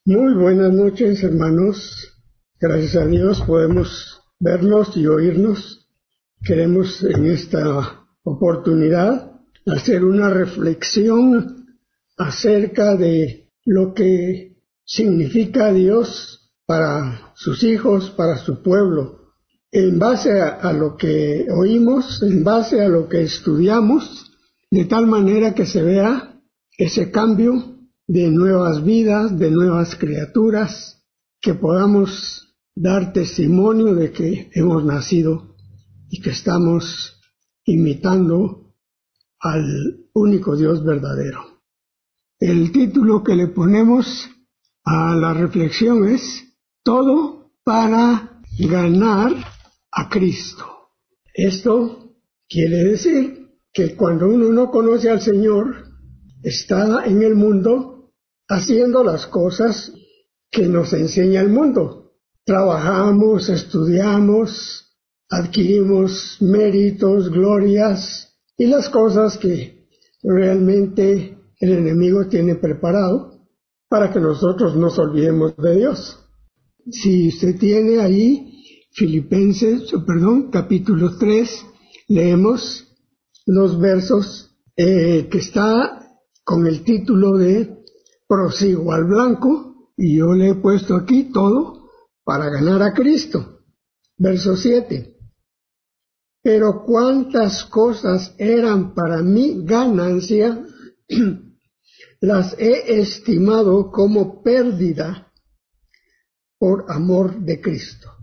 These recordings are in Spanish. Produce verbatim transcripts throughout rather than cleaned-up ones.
Muy buenas noches, hermanos. Gracias a Dios podemos vernos y oírnos. Queremos en esta oportunidad hacer una reflexión acerca de lo que significa Dios para sus hijos, para su pueblo. En base a, a lo que oímos, en base a lo que estudiamos, de tal manera que se vea ese cambio de nuevas vidas, de nuevas criaturas, que podamos dar testimonio de que hemos nacido y que estamos imitando al único Dios verdadero. El título que le ponemos a la reflexión es Todo para ganar a Cristo. Esto quiere decir que cuando uno no conoce al Señor, está en el mundo haciendo las cosas que nos enseña el mundo. Trabajamos, estudiamos, adquirimos méritos, glorias y las cosas que realmente el enemigo tiene preparado para que nosotros nos olvidemos de Dios. Si usted tiene ahí Filipenses, perdón, capítulo tres, leemos los versos eh, que está con el título de Prosigo al blanco, y yo le he puesto aquí todo para ganar a Cristo. Verso siete. Pero cuántas cosas eran para mí ganancia, las he estimado como pérdida por amor de Cristo.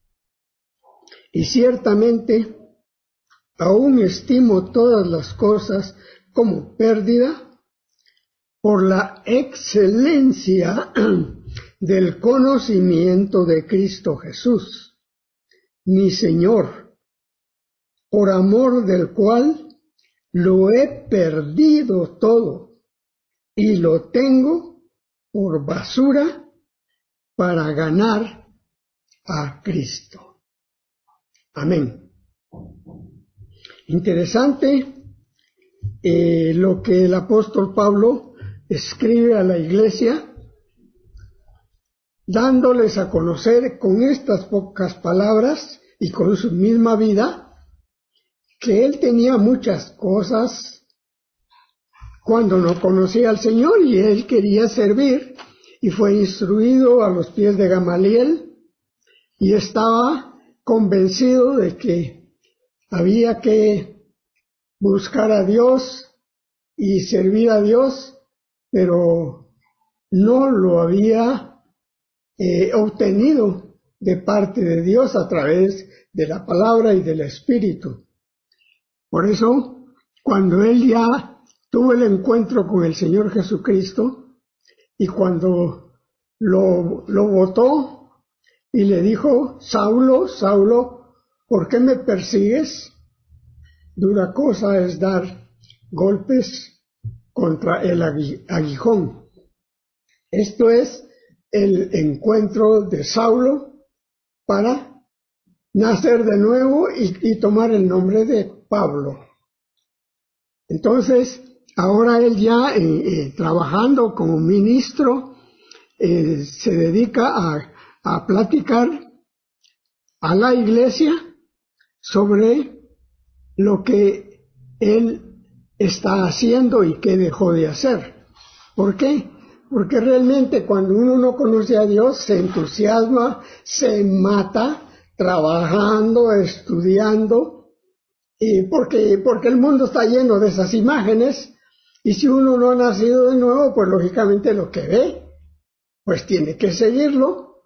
Y ciertamente aún estimo todas las cosas como pérdida por la excelencia del conocimiento de Cristo Jesús, mi Señor, por amor del cual lo he perdido todo y lo tengo por basura para ganar a Cristo. Amén. Interesante eh, lo que el apóstol Pablo escribe a la iglesia, dándoles a conocer con estas pocas palabras y con su misma vida, que él tenía muchas cosas cuando no conocía al Señor y él quería servir, y fue instruido a los pies de Gamaliel y estaba convencido de que había que buscar a Dios y servir a Dios, pero no lo había eh, obtenido de parte de Dios a través de la palabra y del Espíritu. Por eso, cuando él ya tuvo el encuentro con el Señor Jesucristo, y cuando lo, lo votó y le dijo, Saulo, Saulo, ¿por qué me persigues? Dura cosa es dar golpes contra el aguijón. Esto es el encuentro de Saulo para nacer de nuevo y, y tomar el nombre de Pablo. Entonces, ahora él ya eh, eh, trabajando como ministro, eh, se dedica a, a platicar a la iglesia sobre lo que él está haciendo y qué dejó de hacer. ¿Por qué? Porque realmente cuando uno no conoce a Dios se entusiasma, se mata trabajando, estudiando, y porque, porque el mundo está lleno de esas imágenes, y si uno no ha nacido de nuevo, pues lógicamente lo que ve, pues tiene que seguirlo.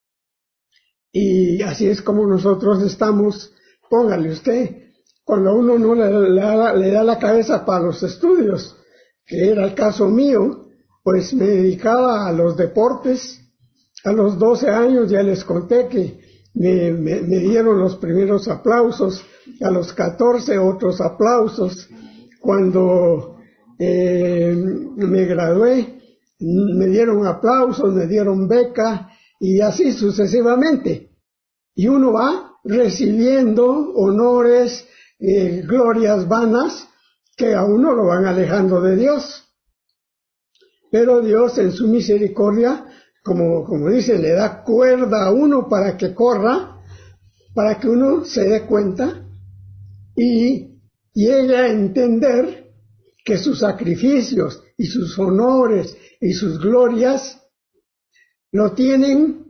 Y así es como nosotros estamos, póngale usted, cuando uno no le, le, le da la cabeza para los estudios, que era el caso mío, pues me dedicaba a los deportes. A los doce años ya les conté que me, me, me dieron los primeros aplausos, a los catorce otros aplausos. Cuando eh, me gradué, me dieron aplausos, me dieron beca y así sucesivamente. Y uno va recibiendo honores, eh, glorias vanas que a uno lo van alejando de Dios. Pero Dios en su misericordia, como, como dice, le da cuerda a uno para que corra, para que uno se dé cuenta y llegue a entender que sus sacrificios y sus honores y sus glorias lo tienen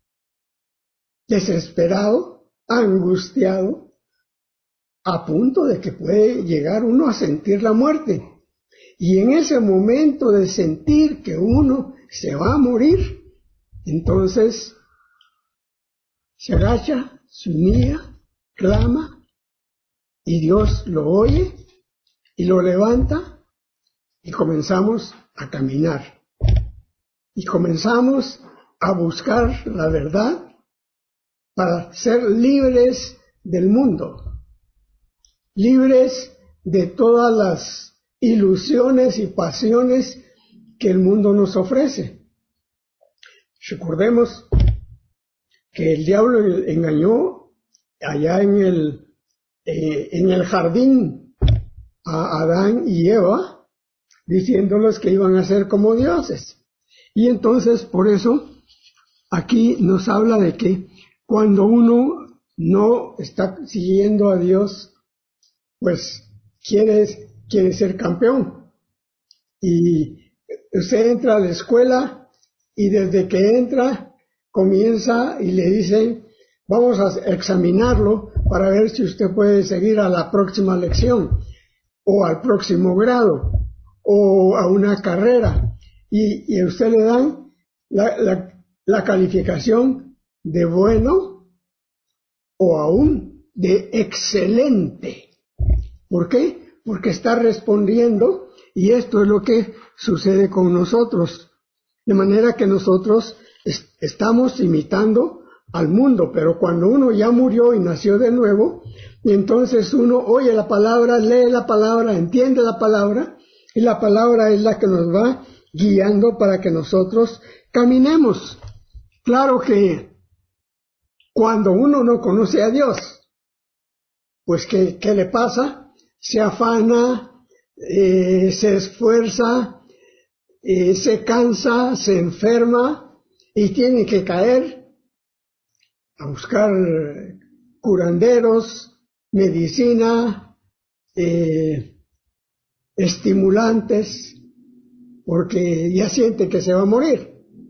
desesperado, angustiado, a punto de que puede llegar uno a sentir la muerte. Y en ese momento de sentir que uno se va a morir, entonces se agacha, se humilla, clama, y Dios lo oye y lo levanta y comenzamos a caminar. Y comenzamos a buscar la verdad para ser libres del mundo, libres de todas las ilusiones y pasiones que el mundo nos ofrece. Recordemos que el diablo engañó allá en el, eh, en el jardín a Adán y Eva, diciéndoles que iban a ser como dioses. Y entonces, por eso, aquí nos habla de que cuando uno no está siguiendo a Dios, pues quiere, quiere ser campeón. Y usted entra a la escuela y desde que entra comienza y le dicen, vamos a examinarlo para ver si usted puede seguir a la próxima lección o al próximo grado o a una carrera. Y, y a usted le dan la, la, la calificación de bueno o aún de excelente. ¿Por qué? Porque está respondiendo, y esto es lo que sucede con nosotros. De manera que nosotros est- estamos imitando al mundo, pero cuando uno ya murió y nació de nuevo, y entonces uno oye la palabra, lee la palabra, entiende la palabra, y la palabra es la que nos va guiando para que nosotros caminemos. Claro que cuando uno no conoce a Dios, pues ¿qué, qué le pasa? Se afana, eh, se esfuerza, eh, se cansa, se enferma y tiene que caer a buscar curanderos, medicina, eh, estimulantes, porque ya siente que se va a morir.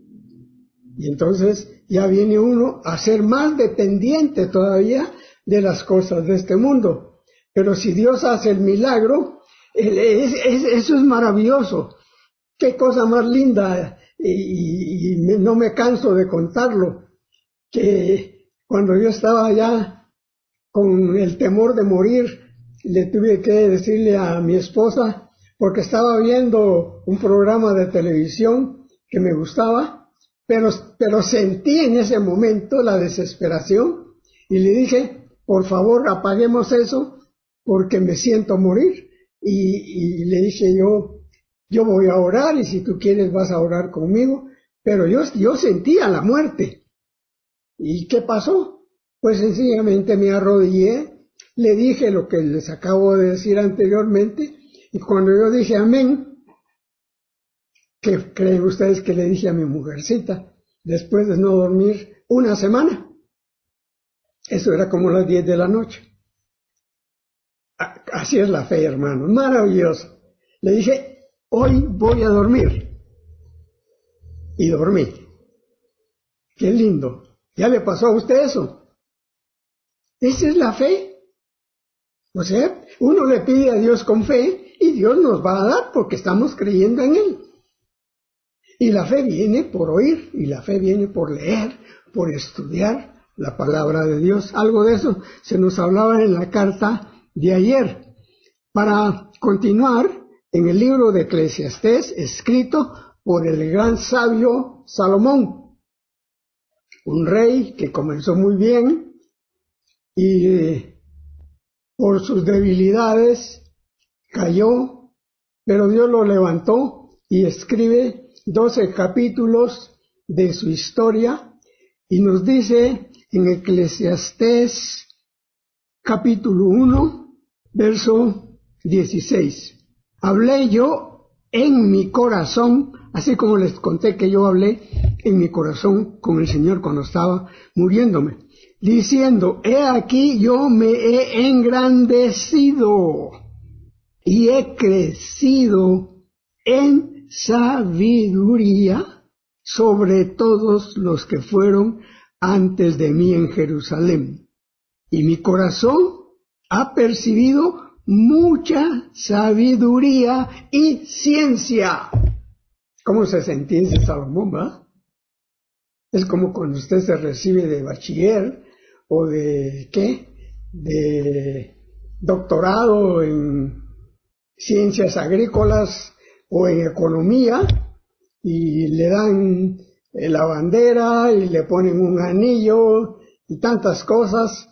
Y entonces ya viene uno a ser más dependiente todavía de las cosas de este mundo. Pero si Dios hace el milagro, es, es, eso es maravilloso. Qué cosa más linda, y, y me, no me canso de contarlo, que cuando yo estaba ya con el temor de morir, le tuve que decirle a mi esposa, porque estaba viendo un programa de televisión que me gustaba, pero, pero sentí en ese momento la desesperación y le dije, por favor apaguemos eso porque me siento morir. Y, y le dije yo, yo voy a orar y si tú quieres vas a orar conmigo, pero yo, yo sentía la muerte. ¿Y qué pasó? Pues sencillamente me arrodillé, le dije lo que les acabo de decir anteriormente, y cuando yo dije amén, ¿qué creen ustedes que le dije a mi mujercita después de no dormir una semana? Eso era como las diez de la noche. Así es la fe, hermano, maravilloso. Le dije, hoy voy a dormir. Y dormí. Qué lindo. ¿Ya le pasó a usted eso? Esa es la fe. O sea, uno le pide a Dios con fe y Dios nos va a dar porque estamos creyendo en Él. Y la fe viene por oír, y la fe viene por leer, por estudiar la palabra de Dios. Algo de eso se nos hablaba en la carta de ayer. Para continuar, en el libro de Eclesiastés, escrito por el gran sabio Salomón, un rey que comenzó muy bien y eh, por sus debilidades cayó, pero Dios lo levantó y escribe doce capítulos de su historia y nos dice en Eclesiastés capítulo uno, verso dieciséis. Hablé yo en mi corazón, así como les conté que yo hablé en mi corazón con el Señor cuando estaba muriéndome, diciendo, he aquí yo me he engrandecido y he crecido en sabiduría sobre todos los que fueron antes de mí en Jerusalén. Y mi corazón ha percibido mucha sabiduría y ciencia. ¿Cómo se sentía ese Salomón, va? Es como cuando usted se recibe de bachiller o de, ¿qué? De doctorado en ciencias agrícolas o en economía y le dan la bandera y le ponen un anillo y tantas cosas.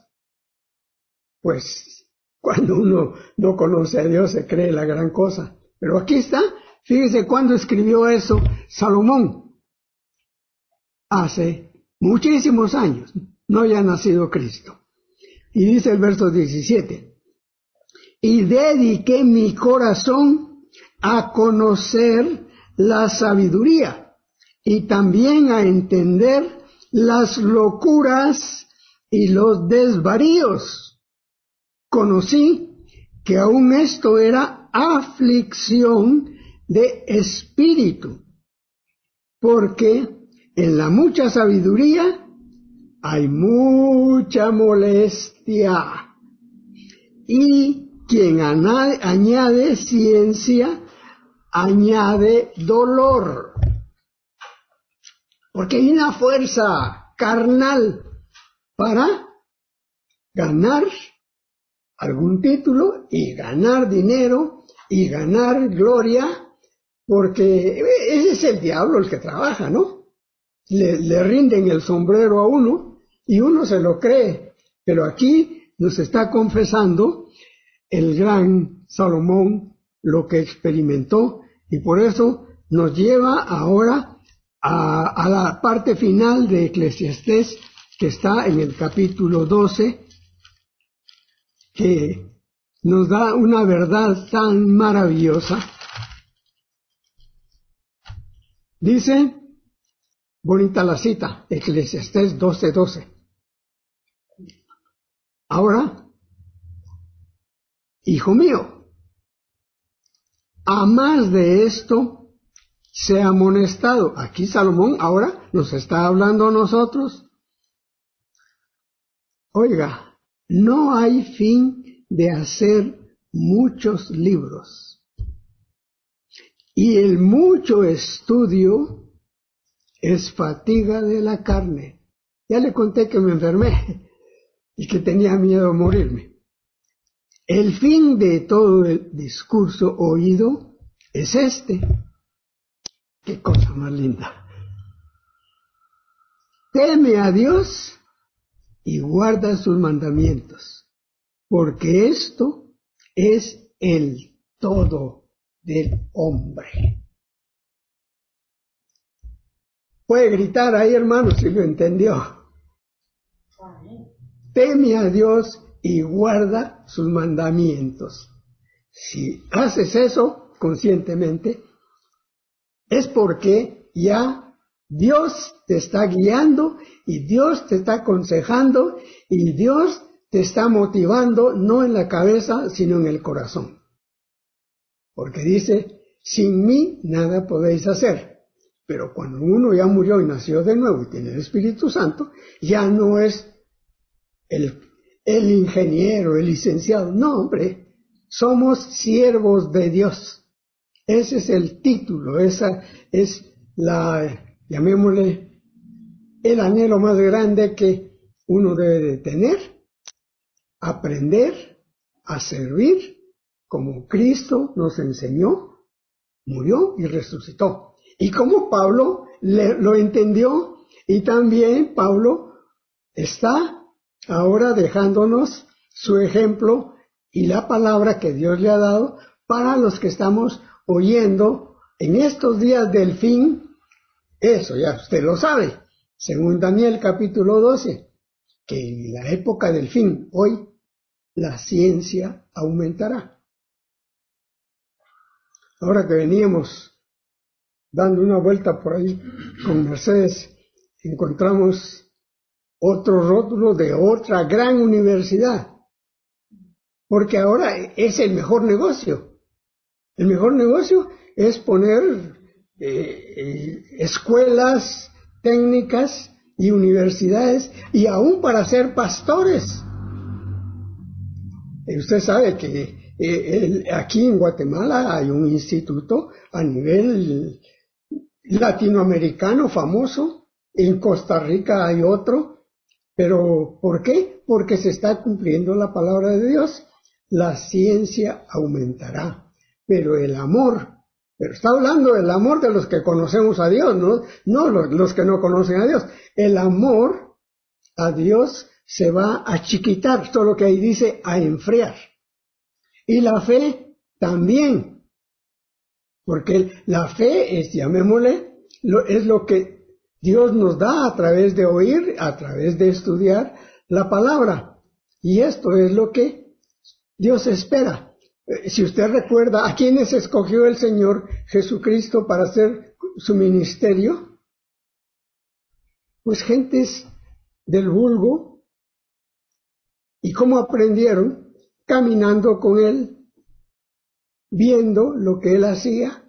Pues cuando uno no conoce a Dios se cree la gran cosa. Pero aquí está, fíjese cuándo escribió eso Salomón. Hace muchísimos años, no había nacido Cristo. Y dice el verso diecisiete, y dediqué mi corazón a conocer la sabiduría y también a entender las locuras y los desvaríos. Conocí que aún esto era aflicción de espíritu, porque en la mucha sabiduría hay mucha molestia, y quien añade ciencia añade dolor, porque hay una fuerza carnal para ganar algún título y ganar dinero y ganar gloria, porque ese es el diablo el que trabaja, ¿no? Le, le rinden el sombrero a uno y uno se lo cree, pero aquí nos está confesando el gran Salomón lo que experimentó, y por eso nos lleva ahora a, a la parte final de Eclesiastés, que está en el capítulo doce, que nos da una verdad tan maravillosa. Dice, bonita la cita, Eclesiastés doce doce. Ahora, hijo mío, a más de esto sea amonestado. Aquí Salomón ahora nos está hablando a nosotros. Oiga, no hay fin de hacer muchos libros, y el mucho estudio es fatiga de la carne. Ya le conté que me enfermé y que tenía miedo de morirme. El fin de todo el discurso oído es este. Qué cosa más linda. Teme a Dios y guarda sus mandamientos, porque esto es el todo del hombre. Puede gritar ahí, hermano, si lo entendió. Teme a Dios y guarda sus mandamientos. Si haces eso conscientemente, es porque ya Dios te está guiando y Dios te está aconsejando y Dios te está motivando, no en la cabeza, sino en el corazón. Porque dice, sin mí nada podéis hacer. Pero cuando uno ya murió y nació de nuevo y tiene el Espíritu Santo, ya no es el, el ingeniero, el licenciado. No, hombre, somos siervos de Dios. Ese es el título, esa es la, llamémosle, el anhelo más grande que uno debe de tener. Aprender a servir como Cristo nos enseñó, murió y resucitó. Y como Pablo le, lo entendió, y también Pablo está ahora dejándonos su ejemplo y la palabra que Dios le ha dado para los que estamos oyendo en estos días del fin. Eso ya usted lo sabe, según Daniel capítulo doce, que en la época del fin, hoy, la ciencia aumentará. Ahora que veníamos dando una vuelta por ahí con Mercedes, encontramos otro rótulo de otra gran universidad, porque ahora es el mejor negocio. El mejor negocio es poner eh, eh, escuelas técnicas y universidades, y aún para ser pastores. Y usted sabe que eh, el, aquí en Guatemala hay un instituto a nivel latinoamericano famoso, en Costa Rica hay otro, pero ¿por qué? Porque se está cumpliendo la palabra de Dios. La ciencia aumentará, pero el amor, pero está hablando del amor de los que conocemos a Dios, no, no los, los que no conocen a Dios. El amor a Dios se va a chiquitar, solo que ahí dice a enfriar. Y la fe también, porque la fe es, llamémosle, lo, es lo que Dios nos da a través de oír, a través de estudiar la palabra. Y esto es lo que Dios espera. Si usted recuerda, ¿a quiénes escogió el Señor Jesucristo para hacer su ministerio? Pues gentes del vulgo. ¿Y cómo aprendieron? Caminando con Él, viendo lo que Él hacía.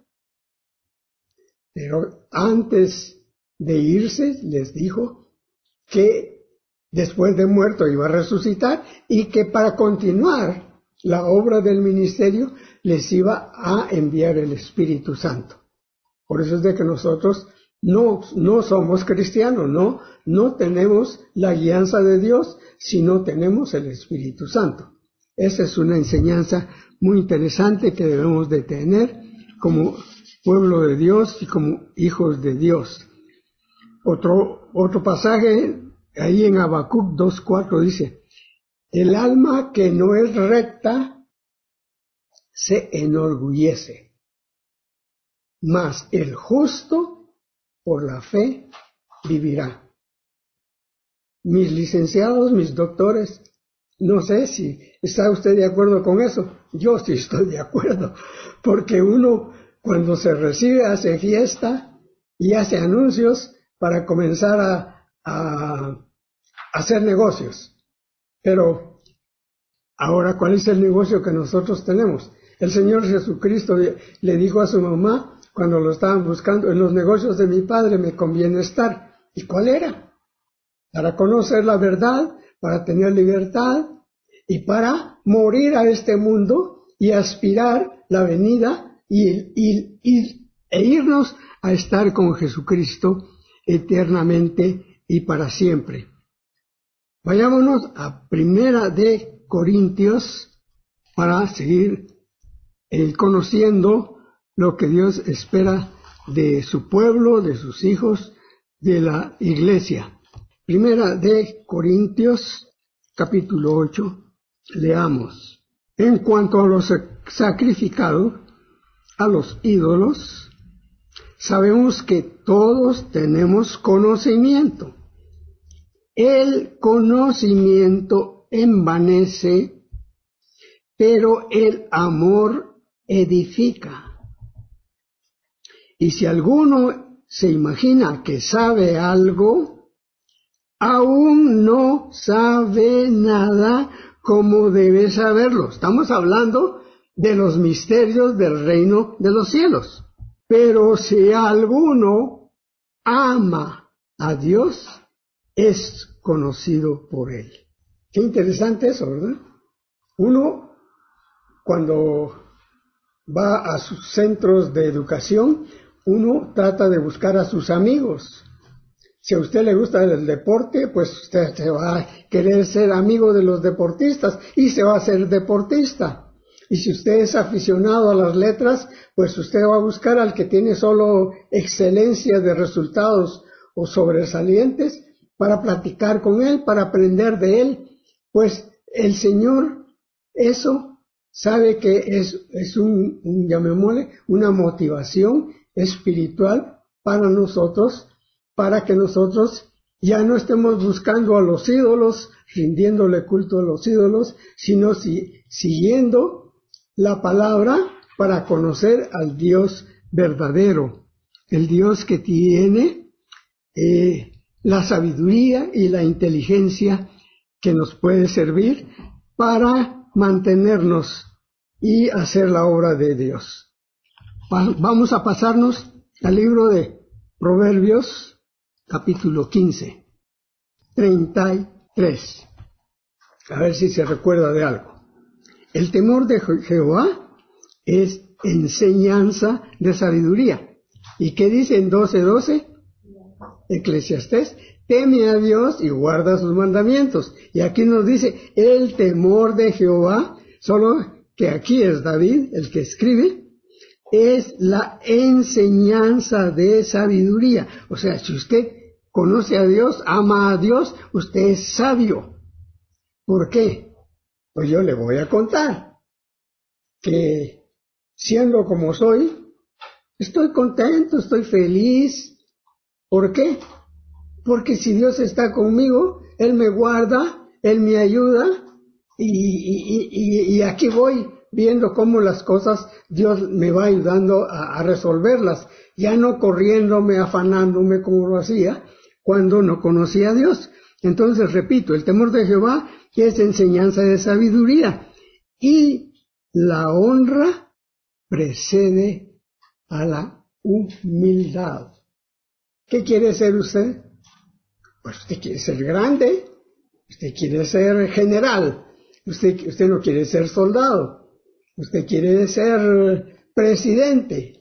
Pero antes de irse, les dijo que después de muerto iba a resucitar y que para continuar la obra del ministerio les iba a enviar el Espíritu Santo. Por eso es de que nosotros no, no somos cristianos, no, no tenemos la guianza de Dios, sino tenemos el Espíritu Santo. Esa es una enseñanza muy interesante que debemos de tener como pueblo de Dios y como hijos de Dios. Otro, otro pasaje ahí en Habacuc dos cuatro dice: el alma que no es recta se enorgullece, mas el justo por la fe vivirá. Mis licenciados, mis doctores, no sé si está usted de acuerdo con eso. Yo sí estoy de acuerdo, porque uno cuando se recibe hace fiesta y hace anuncios para comenzar a, a hacer negocios. Pero ahora, ¿cuál es el negocio que nosotros tenemos? El Señor Jesucristo le dijo a su mamá cuando lo estaban buscando: en los negocios de mi Padre me conviene estar. ¿Y cuál era? Para conocer la verdad, para tener libertad y para morir a este mundo y aspirar la venida y, y, y, e irnos a estar con Jesucristo eternamente y para siempre. Vayámonos a Primera de Corintios para seguir eh, conociendo lo que Dios espera de su pueblo, de sus hijos, de la iglesia. Primera de Corintios, capítulo ocho, leamos. En cuanto a los sacrificados a los ídolos, sabemos que todos tenemos conocimiento. El conocimiento envanece, pero el amor edifica. Y si alguno se imagina que sabe algo, aún no sabe nada como debe saberlo. Estamos hablando de los misterios del reino de los cielos. Pero si alguno ama a Dios, es conocido por Él. Qué interesante eso, ¿verdad? Uno, cuando va a sus centros de educación, uno trata de buscar a sus amigos. Si a usted le gusta el deporte, pues usted se va a querer ser amigo de los deportistas y se va a hacer deportista. Y si usted es aficionado a las letras, pues usted va a buscar al que tiene solo excelencia de resultados o sobresalientes para platicar con él, para aprender de él. Pues el Señor eso sabe que es, es un, un llamémosle, una motivación espiritual para nosotros, para que nosotros ya no estemos buscando a los ídolos, rindiéndole culto a los ídolos, sino si, siguiendo la palabra para conocer al Dios verdadero. el Dios que tiene eh, la sabiduría y la inteligencia que nos puede servir para mantenernos y hacer la obra de Dios. Vamos a pasarnos al libro de Proverbios, capítulo quince, treinta y tres. A ver si se recuerda de algo. El temor de Jehová es enseñanza de sabiduría. ¿Y qué dice en doce doce? Eclesiastés, teme a Dios y guarda sus mandamientos. Y aquí nos dice el temor de Jehová, solo que aquí es David el que escribe, es la enseñanza de sabiduría. O sea, si usted conoce a Dios, ama a Dios, usted es sabio. ¿Por qué? Pues yo le voy a contar que siendo como soy, estoy contento, estoy feliz. ¿Por qué? Porque si Dios está conmigo, Él me guarda, Él me ayuda, y, y, y, y aquí voy viendo cómo las cosas Dios me va ayudando a, a resolverlas, ya no corriéndome, afanándome como lo hacía cuando no conocía a Dios. Entonces, repito, el temor de Jehová es enseñanza de sabiduría, y la honra precede a la humildad. ¿Qué quiere ser usted? Pues usted quiere ser grande, usted quiere ser general, usted, usted no quiere ser soldado, usted quiere ser presidente.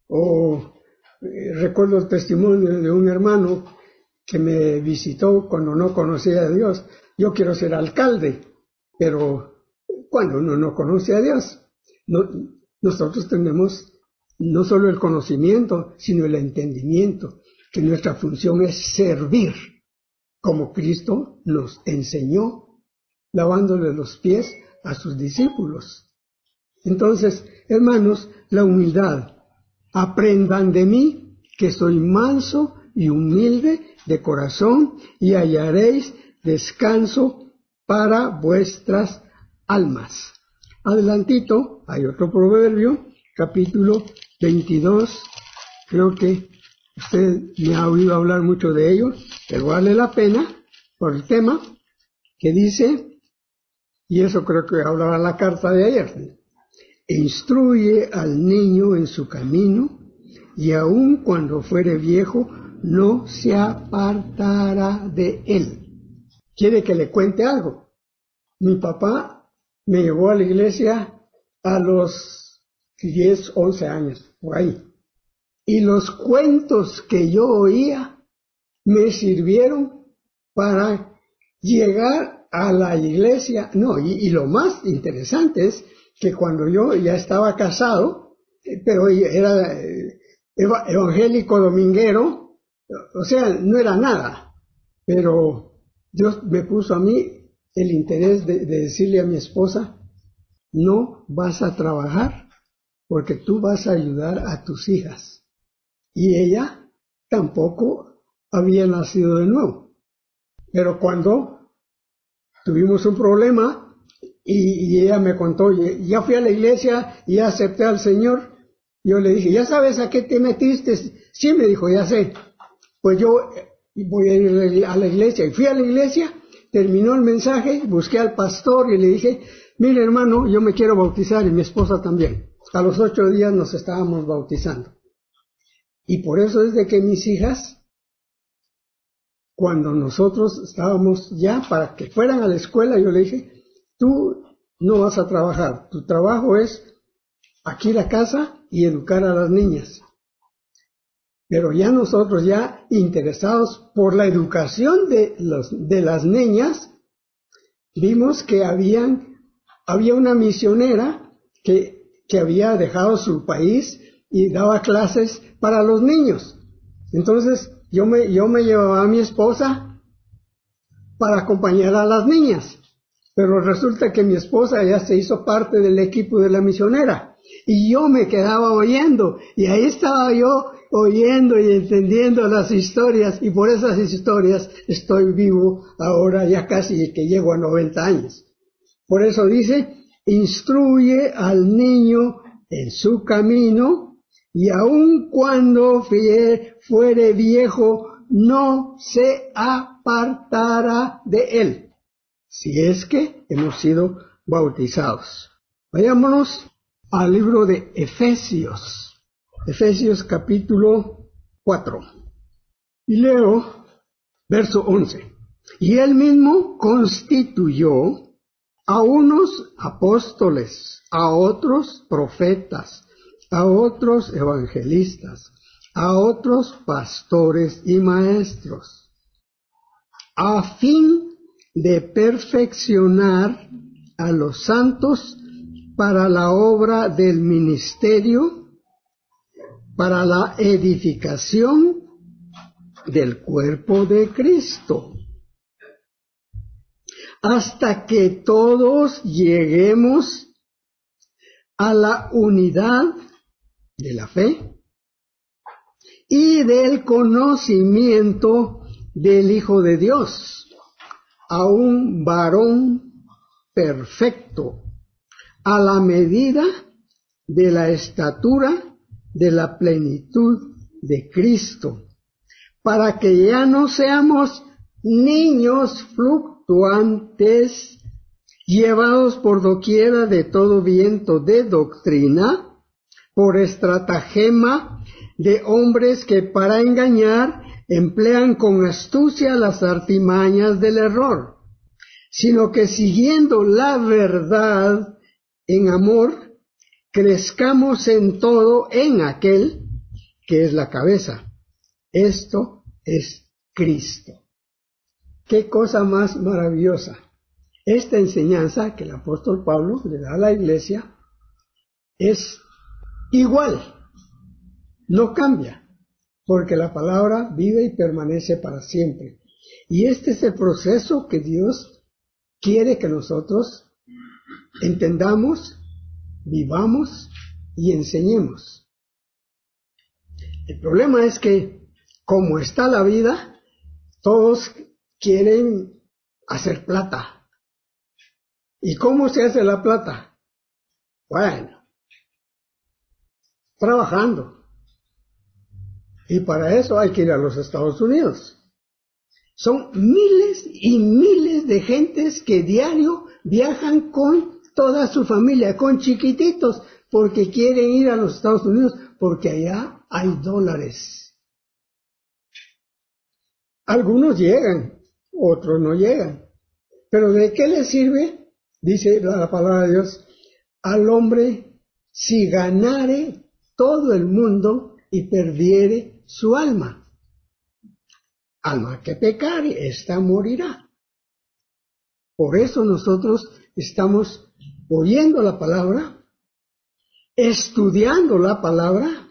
O eh, recuerdo el testimonio de un hermano que me visitó cuando no conocía a Dios. Yo quiero ser alcalde, pero cuando uno no conoce a Dios, no, nosotros tenemos no solo el conocimiento, sino el entendimiento, que nuestra función es servir, como Cristo nos enseñó, lavándole los pies a sus discípulos. Entonces, hermanos, la humildad. Aprendan de mí, que soy manso y humilde de corazón, y hallaréis descanso para vuestras almas. Adelantito, hay otro proverbio, capítulo veintidós, creo que usted me ha oído hablar mucho de ello, pero vale la pena por el tema que dice, y eso creo que hablaba la carta de ayer, instruye al niño en su camino, y aun cuando fuere viejo, no se apartará de él. ¿Quiere que le cuente algo? Mi papá me llevó a la iglesia a los diez, once años, por ahí. Y los cuentos que yo oía me sirvieron para llegar a la iglesia. No, y, y lo más interesante es que cuando yo ya estaba casado, pero era eh, evangélico dominguero, o sea, no era nada, pero Dios me puso a mí el interés de, de decirle a mi esposa, no vas a trabajar porque tú vas a ayudar a tus hijas. Y ella tampoco había nacido de nuevo. Pero cuando tuvimos un problema y, y ella me contó, ya fui a la iglesia y ya acepté al Señor, yo le dije, ¿ya sabes a qué te metiste? Sí, me dijo, ya sé. Pues yo voy a ir a la iglesia. Y fui a la iglesia, terminó el mensaje, busqué al pastor y le dije, mire hermano, yo me quiero bautizar y mi esposa también. A los ocho días nos estábamos bautizando. Y por eso es de que mis hijas, cuando nosotros estábamos ya para que fueran a la escuela, yo le dije, tú no vas a trabajar, tu trabajo es aquí la casa y educar a las niñas. Pero ya nosotros, ya interesados por la educación de, los, de las niñas, vimos que habían, había una misionera que, que había dejado su país y daba clases para los niños. Entonces yo me, yo me llevaba a mi esposa para acompañar a las niñas, pero resulta que mi esposa ya se hizo parte del equipo de la misionera y yo me quedaba oyendo, y ahí estaba yo oyendo y entendiendo las historias, y por esas historias estoy vivo ahora, ya casi que llego a noventa años. Por eso dice, instruye al niño en su camino, y aun cuando fuere viejo, no se apartará de él, si es que hemos sido bautizados. Vayámonos al libro de Efesios, Efesios capítulo cuatro, y leo verso once. Y él mismo constituyó a unos apóstoles, a otros profetas, a otros evangelistas, a otros pastores y maestros, a fin de perfeccionar a los santos para la obra del ministerio, para la edificación del cuerpo de Cristo, hasta que todos lleguemos a la unidad de la fe y del conocimiento del Hijo de Dios, a un varón perfecto, a la medida de la estatura de la plenitud de Cristo, para que ya no seamos niños fluctuantes, llevados por doquiera de todo viento de doctrina, por estratagema de hombres que para engañar emplean con astucia las artimañas del error, sino que siguiendo la verdad en amor, crezcamos en todo en aquel que es la cabeza. Esto es Cristo. ¡Qué cosa más maravillosa! Esta enseñanza que el apóstol Pablo le da a la iglesia es igual, no cambia, porque la palabra vive y permanece para siempre. Y este es el proceso que Dios quiere que nosotros entendamos, vivamos y enseñemos. El problema es que, como está la vida, todos quieren hacer plata. ¿Y cómo se hace la plata? Bueno, trabajando. Y para eso hay que ir a los Estados Unidos. Son miles y miles de gentes que diario viajan con toda su familia, con chiquititos, porque quieren ir a los Estados Unidos, porque allá hay dólares. Algunos llegan, otros no llegan. Pero ¿de qué le sirve? Dice la palabra de Dios, al hombre si ganare todo el mundo y perdiere su alma. Alma que pecare, ésta morirá. Por eso nosotros estamos oyendo la palabra, estudiando la palabra,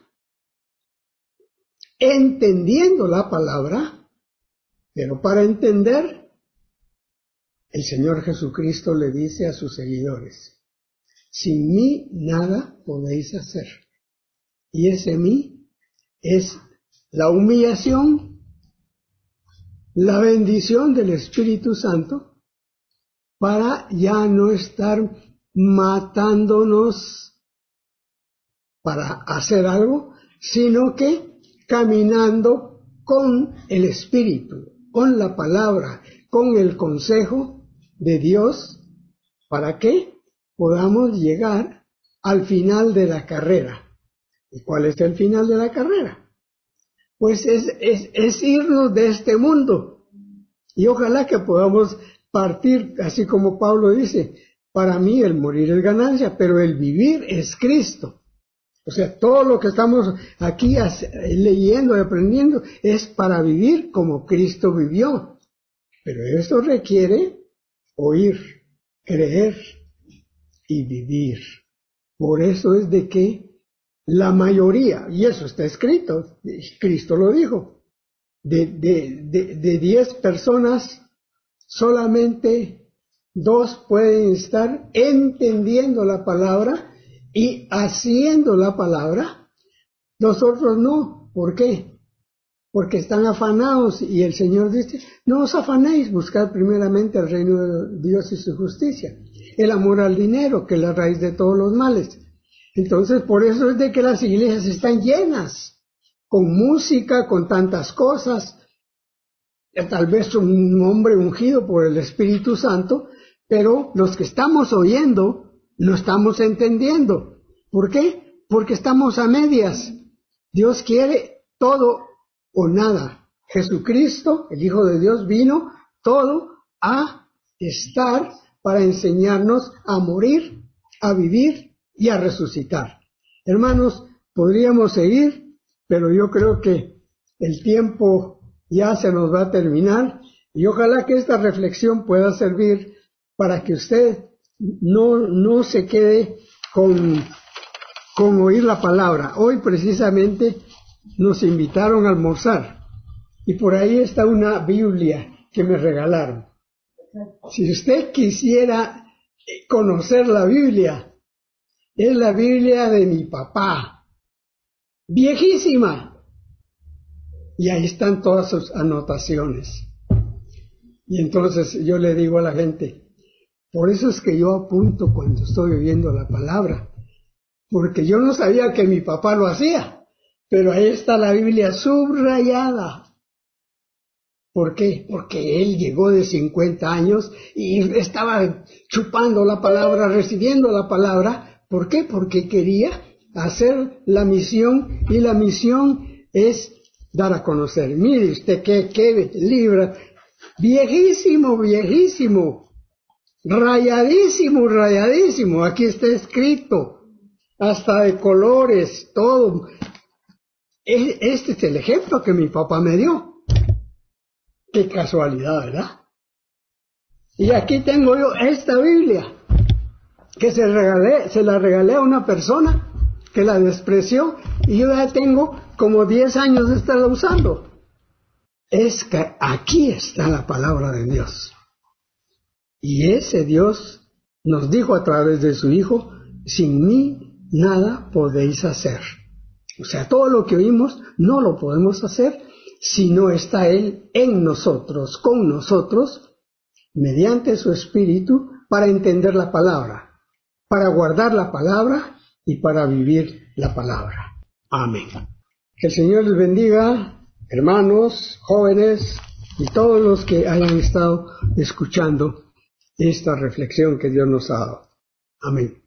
entendiendo la palabra, pero para entender, el Señor Jesucristo le dice a sus seguidores, sin mí nada podéis hacer. Y ese mí es la humillación, la bendición del Espíritu Santo, para ya no estar matándonos para hacer algo, sino que caminando con el Espíritu, con la palabra, con el consejo de Dios, para que podamos llegar al final de la carrera. ¿Y cuál es el final de la carrera? Pues es, es, es irnos de este mundo. Y ojalá que podamos partir, así como Pablo dice, para mí el morir es ganancia, pero el vivir es Cristo. O sea, todo lo que estamos aquí leyendo y aprendiendo es para vivir como Cristo vivió. Pero esto requiere oír, creer y vivir. Por eso es de que la mayoría, y eso está escrito, Cristo lo dijo, de, de, de, de diez personas, solamente dos pueden estar entendiendo la palabra y haciendo la palabra, los otros no. ¿Por qué? Porque están afanados y el Señor dice, no os afanéis, buscad primeramente el reino de Dios y su justicia, el amor al dinero, que es la raíz de todos los males. Entonces, por eso es de que las iglesias están llenas, con música, con tantas cosas, tal vez un hombre ungido por el Espíritu Santo, pero los que estamos oyendo no estamos entendiendo. ¿Por qué? Porque estamos a medias. Dios quiere todo o nada. Jesucristo, el Hijo de Dios, vino todo a estar para enseñarnos a morir, a vivir y a resucitar. Hermanos, podríamos seguir, pero yo creo que el tiempo ya se nos va a terminar y ojalá que esta reflexión pueda servir para que usted no, no se quede con, con oír la palabra. Hoy precisamente nos invitaron a almorzar y por ahí está una Biblia que me regalaron. Si usted quisiera conocer la Biblia, es la Biblia de mi papá, viejísima. Y ahí están todas sus anotaciones. Y entonces yo le digo a la gente, por eso es que yo apunto cuando estoy oyendo la palabra, porque yo no sabía que mi papá lo hacía, pero ahí está la Biblia subrayada. ¿Por qué? Porque él llegó de cincuenta años y estaba chupando la palabra, recibiendo la palabra. ¿Por qué? Porque quería hacer la misión, y la misión es dar a conocer. Mire usted qué, qué libro, viejísimo, viejísimo, rayadísimo, rayadísimo. Aquí está escrito, hasta de colores, todo. Este es el ejemplo que mi papá me dio. Qué casualidad, ¿verdad? Y aquí tengo yo esta Biblia, que se, regalé, se la regalé a una persona que la despreció, y yo ya tengo como diez años de estarla usando. Es que aquí está la palabra de Dios. Y ese Dios nos dijo a través de su Hijo, sin mí nada podéis hacer. O sea, todo lo que oímos no lo podemos hacer si no está Él en nosotros, con nosotros, mediante su Espíritu, para entender la palabra, para guardar la palabra y para vivir la palabra. Amén. Que el Señor les bendiga, hermanos, jóvenes y todos los que hayan estado escuchando esta reflexión que Dios nos ha dado. Amén.